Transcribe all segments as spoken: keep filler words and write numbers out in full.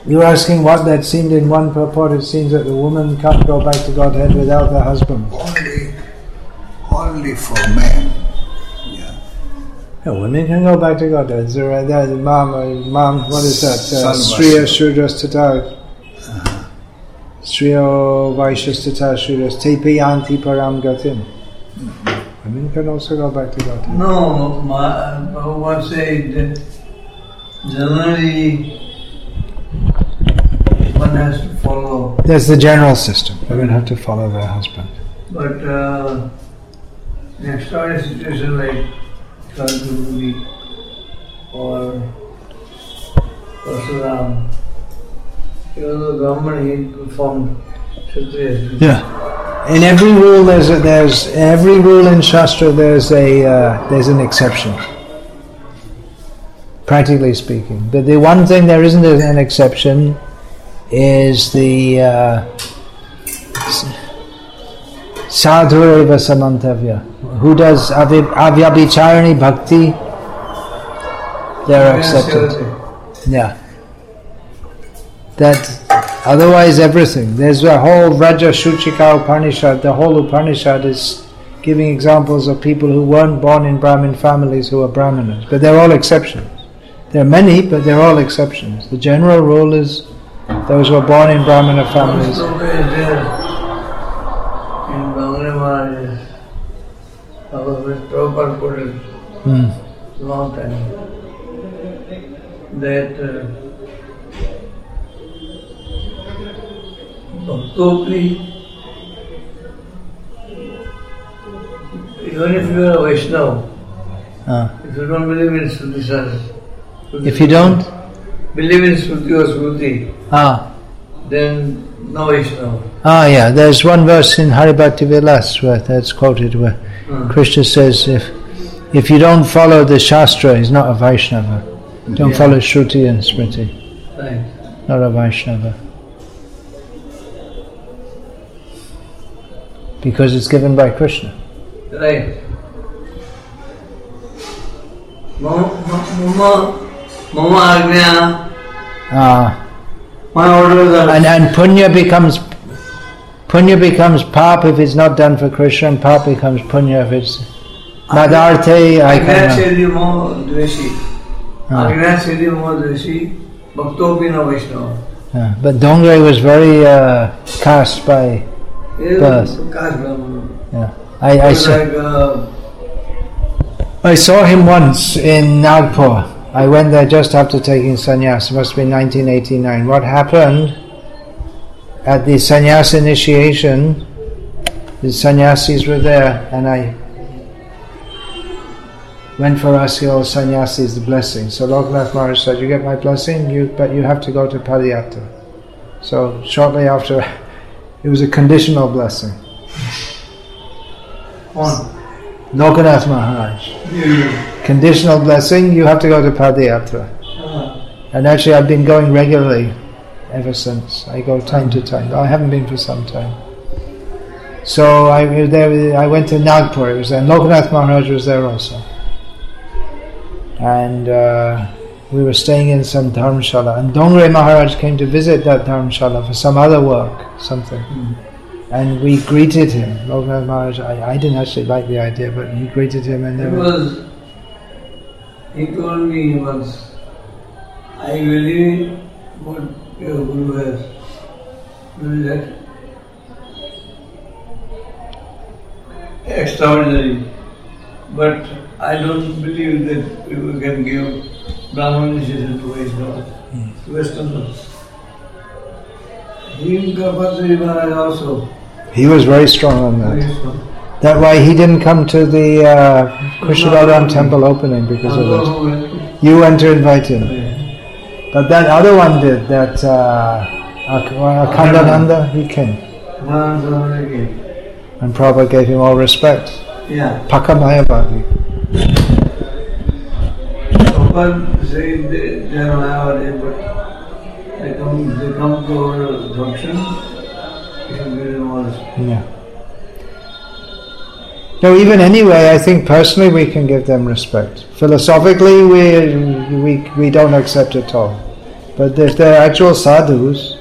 You're asking what that seemed in one purport. It seems that the woman can't go back to Godhead without her husband. Only, only for men. Yeah. Yeah, women can go back to Godhead. So right there, the mom, uh, mom, what is that? Uh, Striya Shudras Tata. Striyo Vaishyas Tata Shudras Tepi Anti Param Gatim. Women can also go back to Godhead. No, Prabhupada said that generally one has to follow. There's the general system. Women have to follow their husband. But uh, in extraordinary situation like Sadhguru or Parsuram, even though Brahman he performed Kshatriya. Yeah. In every rule, there's a, there's every rule in Shastra. There's a uh, there's an exception. Practically speaking, but the one thing there isn't an exception is the uh, sadhureva samantavya. Who does avyabhicharani bhakti? They're accepted. Yeah. That otherwise everything. There's a whole Vraja Shuchika Upanishad. The whole Upanishad is giving examples of people who weren't born in Brahmin families who are Brahmanas. But they're all exceptions. There are many, but they're all exceptions. The general rule is those who are born in Brahmana families. In Bangla, Prabhupada put it Hmm. long time that uh, Bhaktopri, even if you are a Vaishnava, Ah. if you don't believe in Shruti Shastra, If you don't, believe in Shruti or Shruti, ah, then no Vaishnava. ah, yeah. There's one verse in Haribhakti Vilas where that's quoted where Hmm. Krishna says, "If if you don't follow the Shastra, he's not a Vaishnava. Don't Yeah. follow Shruti and Smriti. Right. Not a Vaishnava." Because it's given by Krishna. Right. Mama, mama, mama agnya, Ah. my orders are. And and punya becomes punya becomes pap if it's not done for Krishna, and pap becomes punya if it's madarte. I Agnya can't. Siddhi Mo Dveshi. Ah. Agnya Siddhi Mo Dveshi. Bhaktopi no Vaishnava. Yeah. But Dongre was very uh, cast by. Birth. Yeah. I I saw. Like, uh, I saw him once in Nagpur. I went there just after taking sannyas. It must have been nineteen eighty-nine. What happened at the sannyas initiation, the sannyasis were there, and I went for asking all sannyasis the blessing. So Lokanath Maharaj said, "You get my blessing, you but you have to go to Padayatra." So shortly after, it was a conditional blessing. on. Lokanath Maharaj. Yeah. Conditional blessing, you have to go to Padayatra. Uh, And actually I've been going regularly ever since. I go time to time. I haven't been for some time. So I was there. I went to Nagpur. It was there. Lokanath Maharaj was there also. And uh, we were staying in some dharmshala. And Dongre Maharaj came to visit that dharmshala for some other work, something. mm. And we greeted him. Lokanath Maharaj, I, I didn't actually like the idea, but he greeted him and It there was, he told me once, I believe what your Guru has. What is that? Extraordinary. But I don't believe that people can give Brahman initiation to Vaishnava, Mm. to Westerners. He Gopatri Maharaj also. He was very strong on that. Vaishnava. That why he didn't come to the uh, Krishnadaram temple opening because of it. You went to invite him. But that other one did, that uh, Ak- Akhandananda, he came. And Prabhupada gave him all respect. Yeah. Pakamayavadi. Prabhupada said they, they are Mayavadi, but they come, they come to our function, we should give them all respect. Yeah. No, even anyway, I think personally we can give them respect. Philosophically, we we we don't accept it all, but if they're actual sadhus,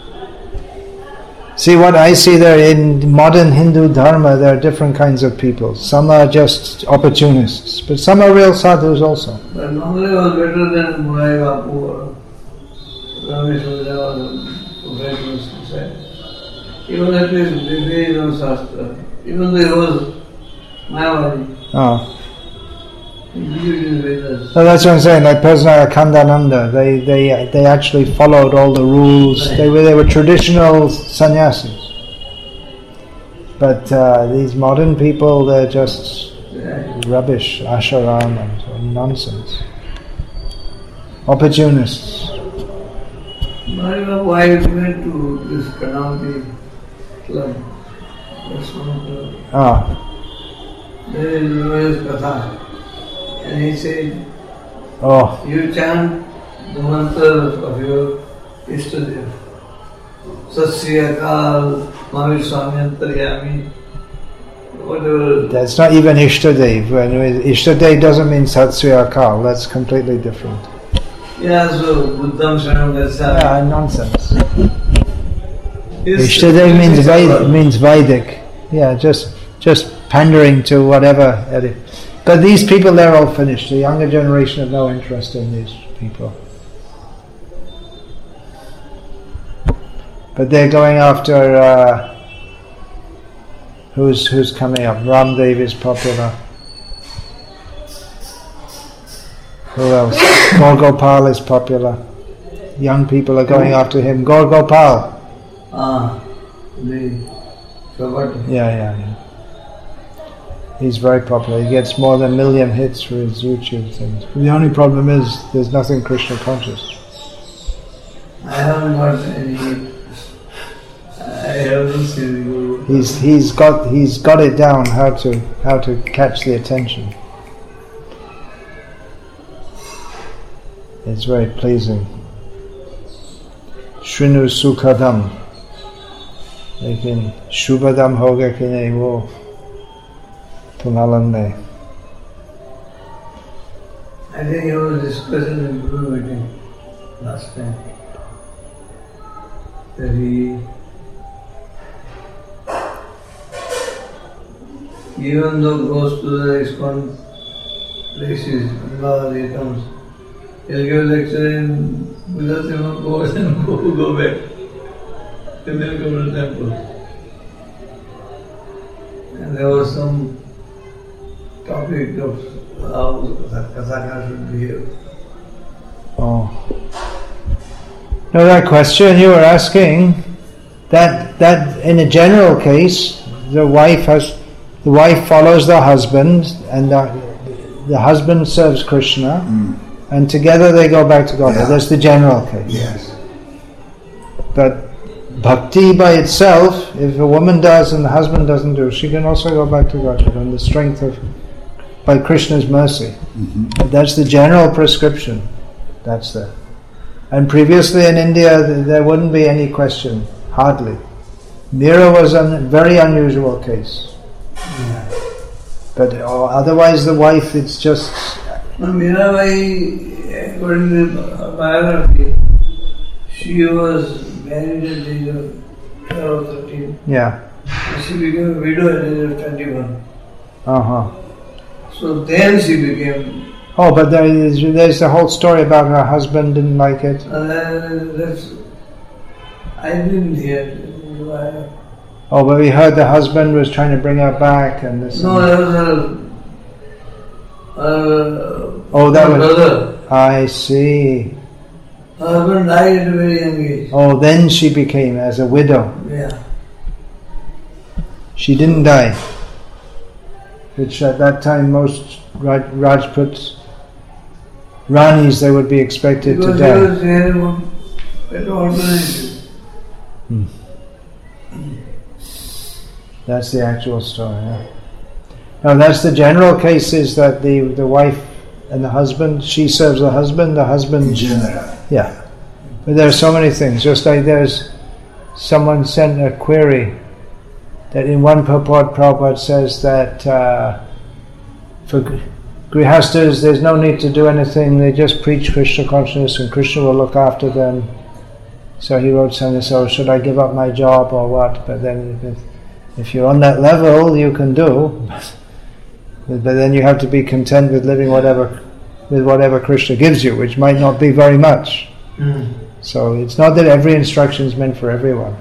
see what I see there in modern Hindu dharma, there are different kinds of people. Some are just opportunists, but some are real sadhus also. But normally was better than Murai Bapu or Rameshwara or Professor said. He was at least based on Shastra, even though he was Mayavadi. Oh. He believed in Vedas. So that's what I'm saying, like person like Akhandananda, they, they, they actually followed all the rules. Right. They were they were traditional sannyasis. But uh, these modern people, they're just Yeah. rubbish, asharam and nonsense. Opportunists. My wife went to this Karnataka club. That's one of the. Ah, There is Royal Katha. And he said, oh, you chant the mantras of your Ishtadev. Sat Sri Akal, Mahavir Swami Antaryami, whatever. that's not even Ishtadev. When Ishtadev doesn't mean Sat Sri Akal, that's completely different. Yeah, so Buddham Sharanam Gacchami. Yeah, nonsense. It's- Ishtadev means it's Vedic, about- means Vedic. Yeah, just just pandering to whatever. But these people, they're all finished. The younger generation have no interest in these people. But they're going after uh, who's who's coming up. Ramdev is popular. Who else? Gaur is popular. Young people are going after him. Gaur Gopal. Ah, the forgot. Yeah, yeah, yeah. He's very popular. He gets more than a million hits for his YouTube things. The only problem is there's nothing Krishna conscious. I haven't got any. I haven't seen the Guru. He's he's got he's got it down how to how to catch the attention. It's very pleasing. Shrinu Sukhadam. Lekin Shubhadam hoga ki nahi wo tumalam nahi. I think he was discussing in Guru meeting last time. That he, even though goes to the ISKCON places, Allah, he comes, he'll give a lecture in Buddha goes and go, go back. And then come to the temple. And there was some topic of how Kathaka should behave. Oh. No, that question you were asking, that that in a general case, the wife has the wife follows the husband, and the, the husband serves Krishna, Mm. and together they go back to God. Yeah. That's the general case. Yes. But bhakti by itself, if a woman does and the husband doesn't do, she can also go back to God on the strength of, by Krishna's mercy. Mm-hmm. That's the general prescription. That's there. And previously in India, th- there wouldn't be any question, hardly. Mira was a very unusual case. But uh, otherwise the wife, it's just... Now, Mirabai, according to her biography, she was married at the age of twelve or thirteen. Yeah. And she became a widow at the age of twenty-one. Uh-huh. So then she became, Oh, but there is, there's the whole story about her husband didn't like it. uh, that's, I didn't hear. I, Oh, but we heard the husband was trying to bring her back and this no, and that was her, her, Oh, that her was- brother. I see. Her husband died at a very young age. Oh, then she became as a widow. Yeah. She didn't die. Which at that time most Raj- Rajputs, Ranis, they would be expected Because to he die. was very one, very organized. Hmm. That's the actual story. Yeah. Now that's the general case, is that the, the wife and the husband, she serves the husband, the In husband... general. Yeah. But there are so many things. Just like there's, someone sent a query that in one purport Prabhupada says that uh, for Grihastas, there's no need to do anything, they just preach Krishna consciousness and Krishna will look after them. So he wrote something, so should I give up my job or what? But then if, if you're on that level, you can do. But, but then you have to be content with living whatever, with whatever Krishna gives you, which might not be very much. Mm. So it's not that every instruction is meant for everyone.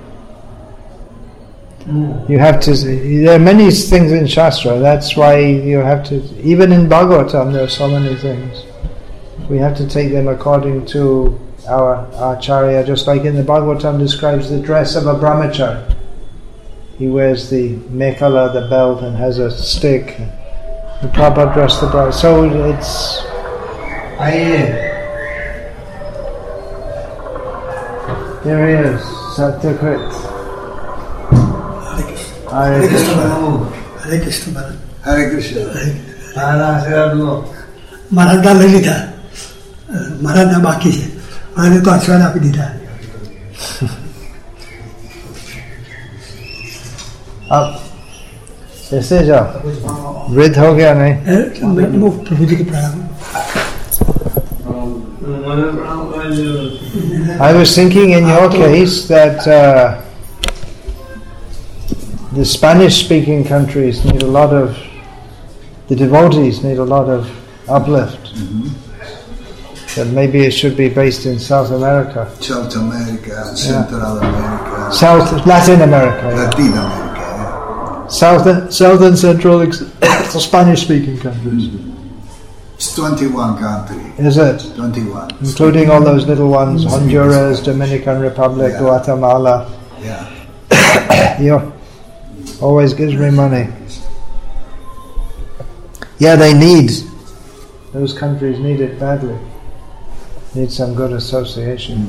Mm. You have to, there are many things in Shastra, that's why you have to, even in Bhagavatam there are so many things. We have to take them according to our Acharya, just like in the Bhagavatam describes the dress of a brahmachari. He wears the mekhala, the belt, and has a stick. The Prabhupada dressed the bride. So it's... I There he is, Satyakrit. Hare Krishna. Hare Krishna. Krishna. Hare Krishna. Maratha ले लीधा मराठा बाकी है मैंने तो आशीर्वाद आप ही दीदा अब ऐसे जाओ वृद्ध हो गया नहीं मैं प्रभु जी के प्रणाम I was thinking in your case that uh, the Spanish-speaking countries need a lot of, the devotees need a lot of uplift. Mm-hmm. That maybe it should be based in South America. South America, Central yeah. America. South, Latin America. Latin yeah. America, yeah. South, South and Central Spanish-speaking countries. Mm-hmm. It's twenty-one countries. Is it? twenty-one. Including all those little ones, Honduras, Dominican Republic, yeah. Guatemala. Yeah. You always gives me money. Yeah, they need, those countries need it badly. Need some good association.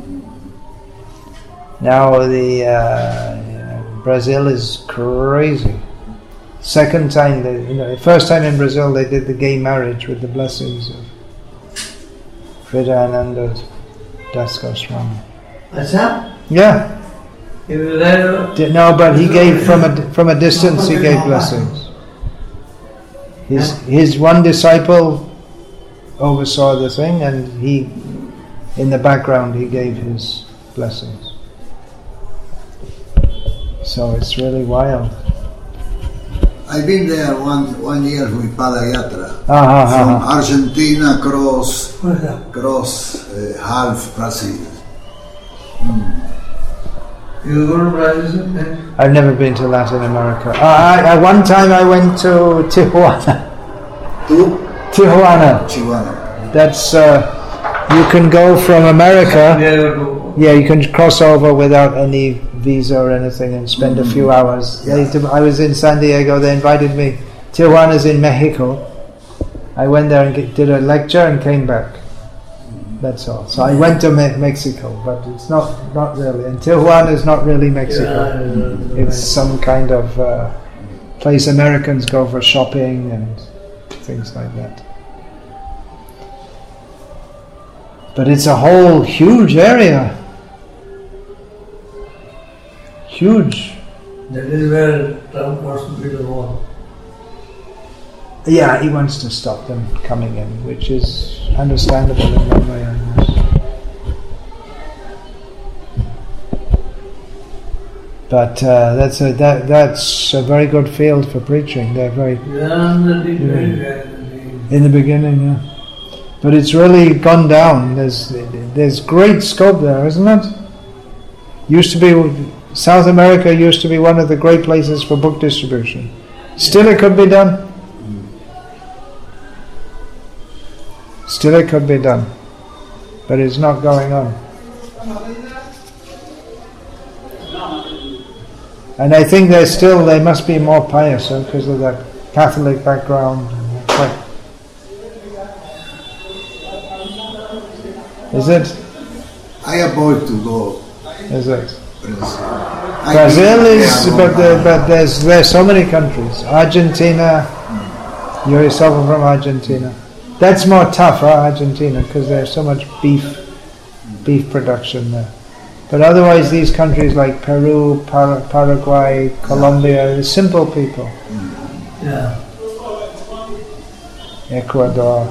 Now the uh, Brazil is crazy. Second time, they, you know, first time in Brazil they did the gay marriage with the blessings of Frida Ananda Das Goswami. Acha? Yeah. He was there. Di- No, but he gave from a from a distance. He gave blessings. His his one disciple oversaw the thing, and he, in the background, he gave his blessings. So it's really wild. I've been there one one year with Padayatra. Ah, ah, From ah, ah. Argentina cross cross uh, half Brazil. Mm. You go to Brazil? Then? I've never been to Latin America. Uh, I, I, one time I went to Tijuana. To Tijuana. Chihuahua. That's uh, you can go from America. Yeah, Yeah, you can cross over without any visa or anything and spend mm-hmm. a few hours. Yeah. They, I was in San Diego. They invited me. Tijuana's in Mexico. I went there and get, did a lecture and came back. That's all. So I went to Me- Mexico, but it's not not really. And Tijuana is not really Mexico. Yeah, yeah, yeah. It's some kind of uh, place Americans go for shopping and things like that. But it's a whole huge area. Huge. That is where Trump wants to build a wall. Yeah, he wants to stop them coming in, which is understandable in one way, I guess. But uh, that's a that that's a very good field for preaching. They're very Yeah, in the beginning, in the beginning, yeah. But it's really gone down. There's there's great scope there, isn't it? Used to be South America used to be one of the great places for book distribution. Still, it could be done. Still it could be done, but it's not going on. And I think they're still, they must be more pious huh, because of that Catholic background. Is it? I avoid to go. Is it? Brazil, Brazil is, but, the, but there's there's so many countries. Argentina, you yourself are from Argentina. That's more tough, huh, Argentina, because there's so much beef, beef production there. But otherwise, these countries like Peru, Par- Paraguay, Colombia, they're simple people. Yeah. Ecuador.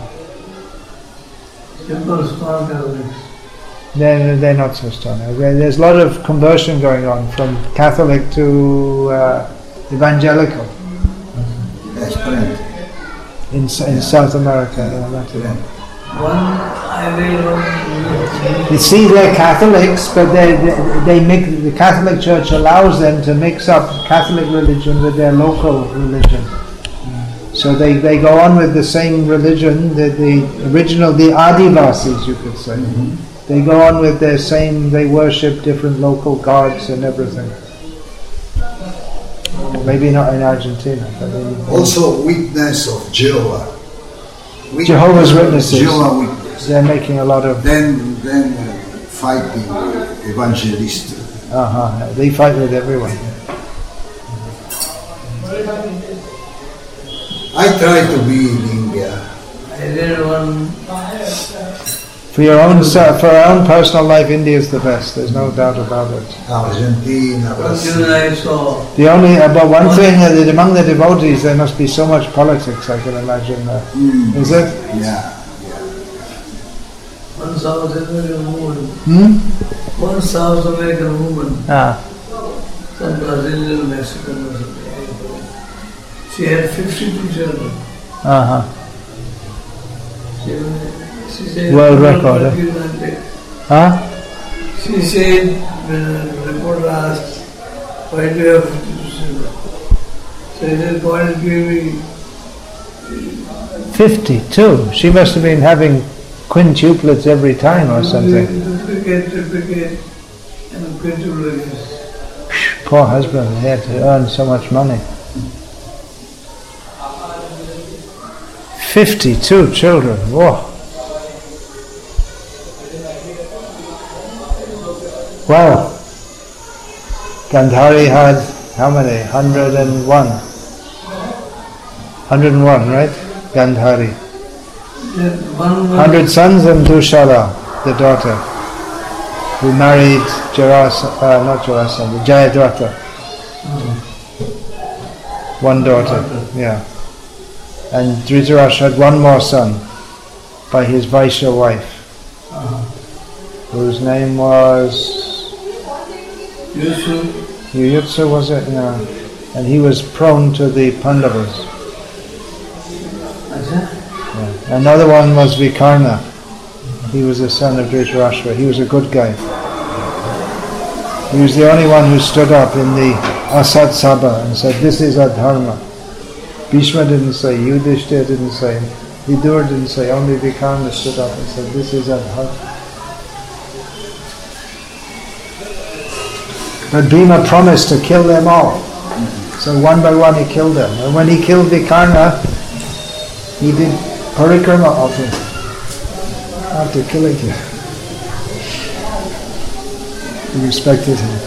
Simple small Catholics. They're, they're not so strong. There's a lot of conversion going on from Catholic to uh, evangelical Esperanto. in in South America. Yeah, that's it. One, I read one. You see, they're Catholics, but they, they they mix. The Catholic Church allows them to mix up Catholic religion with their local religion. So they, they go on with the same religion, the, the original, the Adivasis, you could say. Mm-hmm. They go on with their same, they worship different local gods and everything. Maybe not in Argentina. But in, Also witness of Jehovah. Witness, Jehovah's Witnesses. Jehovah Witness. They're making a lot of... Then, then uh, fighting evangelists. Uh-huh, they fight with everyone. I try to be in India. I read one. For your own se- for our own personal life, India is the best. There's no doubt about it. Argentina, One Brazil. thing I saw. The only, uh, but one thing uh, that among the devotees, there must be so much politics. I can imagine. Uh, Mm. Is it? Yeah. One South American woman. Hmm? One South American woman. Ah. Some Brazilian, Mexican or something. She had fifty-two children. Uh huh. She, she said, World record, eh? Huh? She said, when the reporter asked, why do you have fifty-two children? So he said, God is giving me. Fifty-two. She must have been having quintuplets every time or something. Duplicate, duplicate, and quintuplets. Poor husband. He had to earn so much money. Fifty-two children. Whoa. Wow. Gandhari had how many? Hundred and one. Hundred and one, right? Gandhari. Hundred sons and Dushala, the daughter, who married Jarasa, uh, not Jarasandha, Jayadratha. One daughter, yeah. And Dhritarashtra had one more son by his Vaishya wife, whose name was Yuyutsa, was it? Yeah. And he was prone to the Pandavas. Yeah. Another one was Vikarna. He was the son of Dhritarashtra. He was a good guy. He was the only one who stood up in the Asat Sabha and said, "This is Adharma." Bhishma didn't say, Yudhishthira didn't say, Vidur didn't say, only Vikarna stood up and said, "This is Adharma." But Bhima promised to kill them all. So one by one he killed them. And when he killed Vikarna, he did parikrama of him after killing him. He respected him.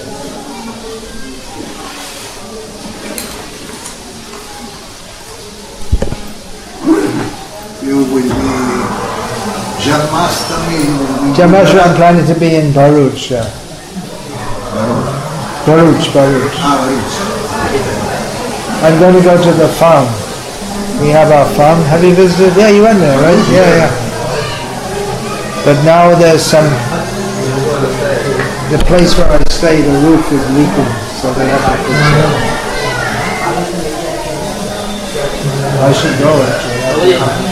You will be Janmashtami. Janmashtami, I'm planning to be in Bharuch. Yeah. Bharuch, Bharuch. Ah, Bharuch. I'm going to go to the farm. We have our farm. Have you visited? Yeah, you went there, right? Yeah, yeah. But now there's some... The place where I stay, the roof is leaking, so they have to fix it. I should go actually.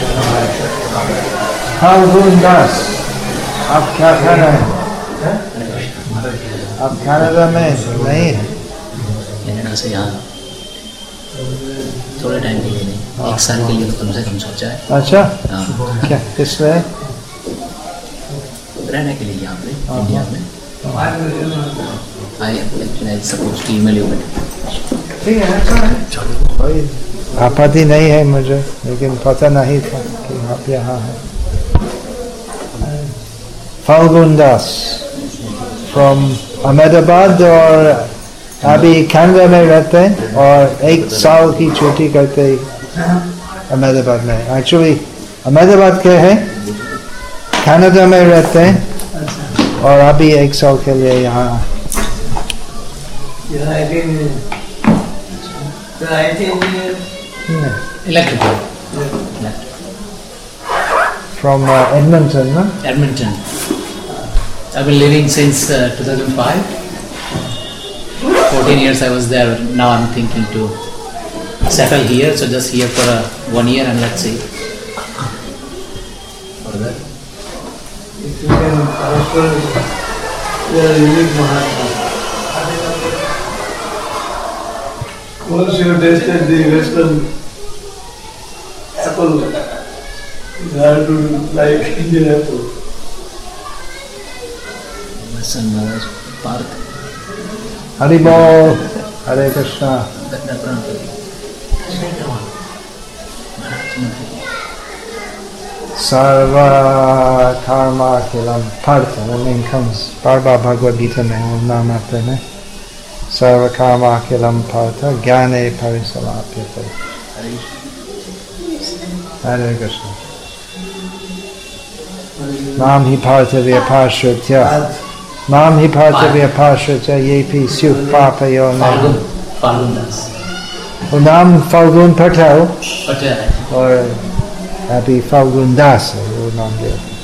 Falgun Das, आप क्या कर रहे हैं? आप Canada में नहीं हैं? Canada से यहाँ थोड़े टाइम के लिए नहीं, एक साल के लिए तो कम से कम सोचा है। अच्छा? हाँ। क्या इसलिए? रहने के लिए यहाँ पे इंडिया में। I I suppose to email you. ठीक है, अच्छा है। कोई आपत्ति नहीं है मुझे, लेकिन पता नहीं था कि आप यहाँ हैं। Falgun Das from Ahmedabad और अभी कैनेडा में रहते हैं और एक साल की छुट्टी करते अहमदाबाद में। एक्चुअली अहमदाबाद के हैं, कनाडा में रहते हैं और अभी एक साल के लिए यहाँ। Electrical. from uh, Edmonton, no? Edmonton. I've been living since uh, two thousand five. fourteen years I was there. Now I'm thinking to settle here. So just here for uh, one year and let's see. Further. If you can prosper, you are a unique Mahatma. Once you tasted the Western apple, you have to like Indian apple. My son Maharaj Parth. Haribol, Hare Krishna. Sarva karma kilam partha. That name comes. Barbara Bhagavad Gita mein wo naam aata hai. Sarva karma kilam partha gyane parisalapyate. Hare Krishna. Nam hi partha vyapashritya. Nam hi partha vyapashritya yepi syuk papayo Falgun. nam. Falgun Das. Or Nam Falgun Patel. Patel. Or Happy Falgun Das. वो नाम दिया था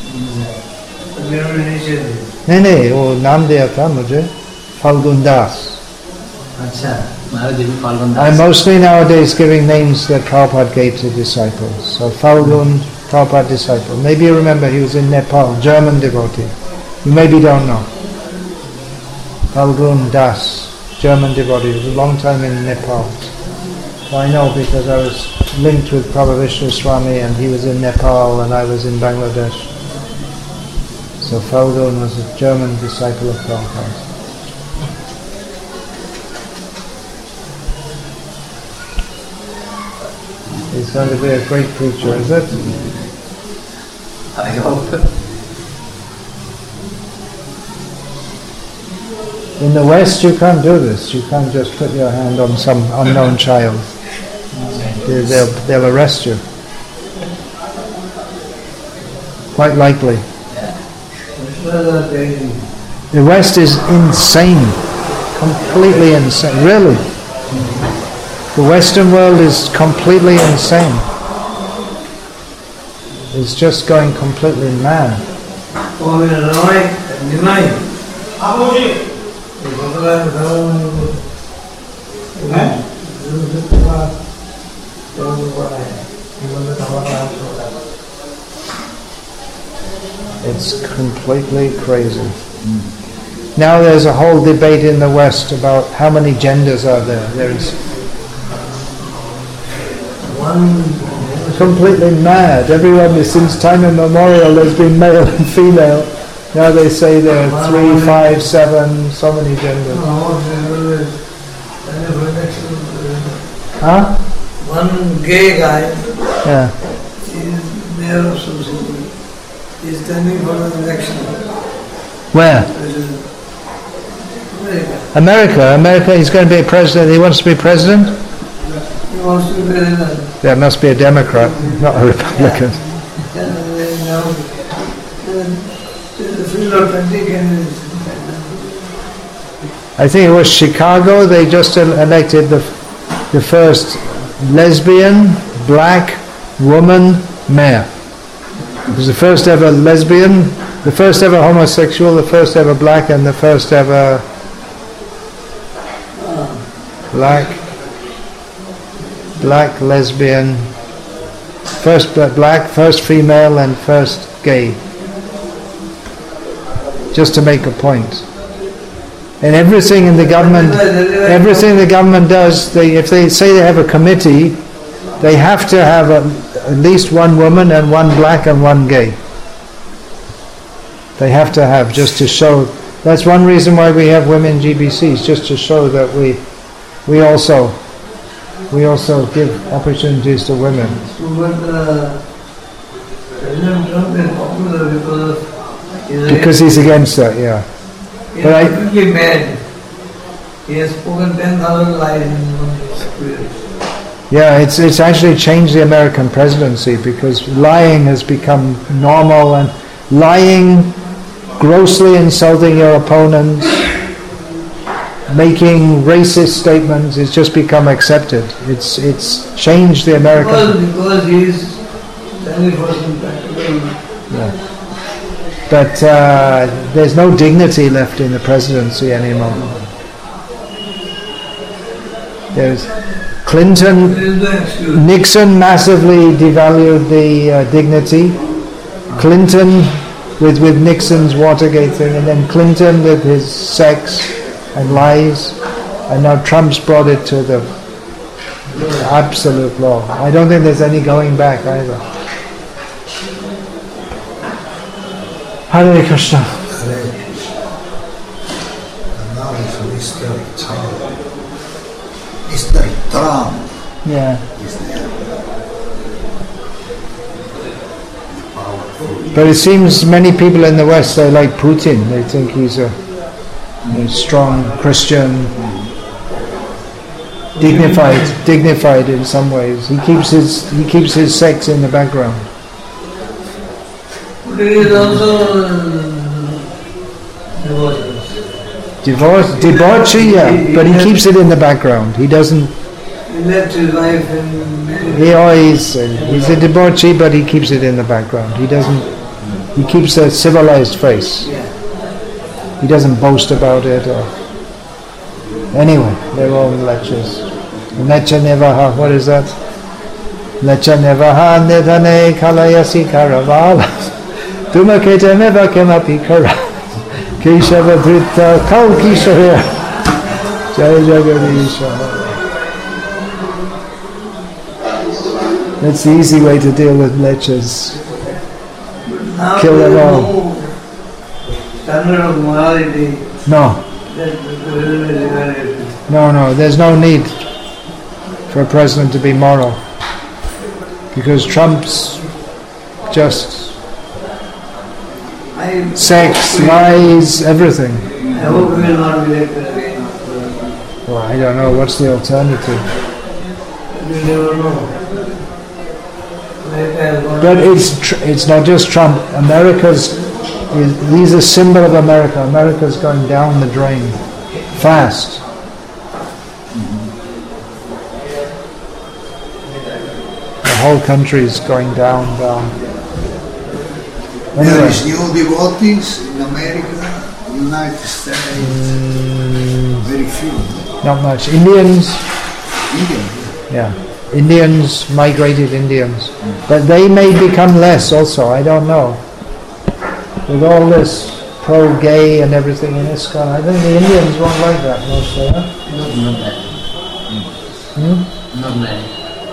नहीं नहीं वो नाम दिया था मुझे Falgun Das. अच्छा महाराज जी भी Falgun I'm Das. mostly nowadays giving names that Prabhupada gave to disciples. So Falgun, Prabhupada disciple. Maybe you remember he was in Nepal, German devotee. You maybe don't know. Falgun Das, German devotee. He was a long time in Nepal. So I know because I was linked with Prabhupada Vishnu Swami and he was in Nepal and I was in Bangladesh. So Falgun was a German disciple of Prabhupada. He's going to be a great preacher, is it? I hope. In the West you can't do this. You can't just put your hand on some unknown child. They- They'll, they'll arrest you. Quite likely. The West is insane. Completely insane. Really. The Western world is completely insane. It's just going completely mad. It's completely crazy. Now there's a whole debate in the West about how many genders are there. There's completely mad. Everyone is, since time immemorial there's been male and female. Now they say there are three, five, seven, so many genders. Huh? One gay guy Yeah. is mayor of some city. He's standing for the election. Where? America. America. America, he's going to be a president. He wants to be president? He wants to be president. There must be a Democrat, not a Republican. And then now, the field of twenty candidates. I think it was Chicago, they just el- elected the, the first lesbian, black woman mayor. It was the first ever lesbian, the first ever homosexual, the first ever black, and the first ever black, black lesbian, first bla- black, first female, and first gay. Just to make a point. And everything in the government, everything the government does, they, if they say they have a committee, they have to have a, at least one woman and one black and one gay. They have to have, just to show. That's one reason why we have women G B Cs, just to show that we, we also, we also give opportunities to women. So, but uh, President Trump is popular because he's Because he's against that, yeah. He But I- is completely mad. He has spoken ten thousand lies in one year. Yeah, it's it's actually changed the American presidency because lying has become normal, and lying, grossly insulting your opponents, making racist statements, it's just become accepted. It's it's changed the Because, American. because he is very person practical but uh, there's no dignity left in the presidency anymore. There's Clinton, Nixon massively devalued the uh, dignity. Clinton with with Nixon's Watergate thing, and then Clinton with his sex and lies, and now Trump's brought it to the absolute law. I don't think there's any going back either. Hare Krishna. Hare Krishna. And now it's Mister Trump. Mister Trump Yeah. is there. Powerful. But it seems many people in the West, they like Putin. They think he's a, a strong Christian, dignified, dignified in some ways. He keeps his he keeps his sex in the background. But he is also uh, divorced. Divorce, debauchery, yeah, but he keeps it in the background. He doesn't. He left his wife and He always uh, he's a debauchee, but he keeps it in the background. He doesn't. He keeps a civilized face. yeah. He doesn't boast about it. Or anyway, they're all lectures. Lecha nevaha. What is that? Lecha nevaha nidhane kalayasi karavala. Tumaketa neva kemapi kara. Keshava Dhritta Kalkishaya. Jai Jagadisha. That's the easy way to deal with lechas. Now Kill them there is all. no standard of morality No, that the president is evaluated. no, no. There's no need for a president to be moral. Because Trump's just I sex, lies, everything. I hope he will not be elected again after that. Well, I don't know. What's the alternative? You never know. America has got But it's tr- it's not just Trump. America's is, he's a symbol of America. America's going down the drain fast. The whole country's going down, down. There Anyway, is new devotees in America, United States, very few. not much. Indians, Indian. yeah, Indians, migrated Indians, but they may become less. Also, I don't know. With all this pro-gay and everything in ISKCON, I think the Indians won't like that mostly. Huh? Not bad. Hmm? Not many.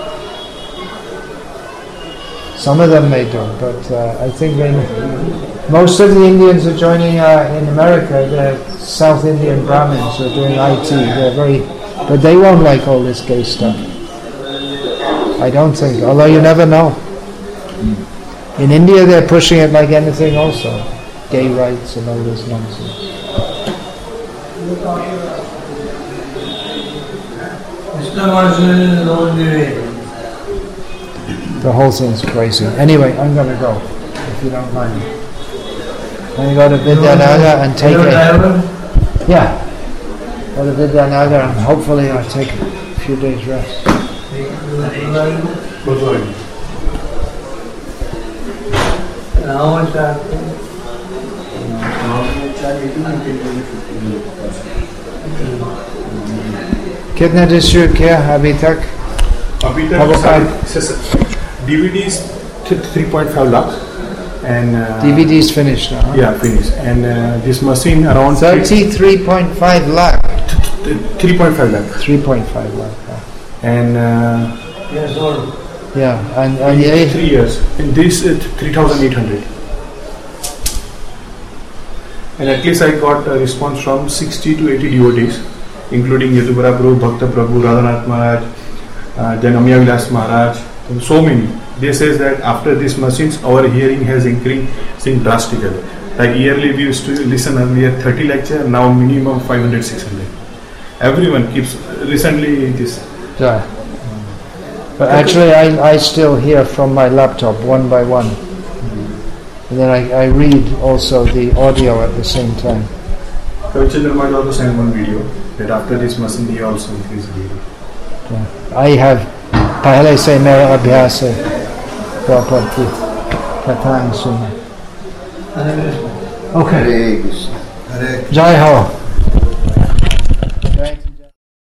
Some of them may do, but uh, I think they, most of the Indians are joining uh, in America. The South Indian Brahmins who are doing I T. They're very, but they won't like all this gay stuff. I don't think, although you never know. In India, they're pushing it like anything also, gay rights and all this nonsense. Krishna consciousness is the only way. The whole thing's crazy. Anyway, I'm going to go, if you don't mind. I'm going to go to Vidyanagar and take Hello, a... driver. Yeah. Go to Vidyanagar and hopefully I'll take a few days rest. And how much that? कितने distribute किया अभी तक? अभी How तक about- D V Ds three point five lakh and uh, D V D's finished now. Huh? yeah finished and uh, this machine around thirty-three point five lakh. three point five lakh three point five lakh. huh. and uh, Yes, all. Yeah, and and yeah, three years and this uh, three thousand eight hundred and at least I got a response from sixty to eighty devotees including Yadubara Prabhu, Bhakta Prabhu, Radhanath Maharaj, uh, then Amiya Vilas Maharaj, so many. They says that after these machines our hearing has increased drastically. Like yearly we used to listen earlier thirty lecture, now minimum five hundred, six hundred. Everyone keeps recently this. yeah. But actually, I I still hear from my laptop one by one, and then I, I read also the audio at the same time. Kavichandra Maharaj also sent one video that after this machine he also increased video. Yeah. I have पहले से मेरा अभ्यास है proper कथाएं सुनना. Hare Krishna. Okay. Hare Krishna. Hare Jai Ho.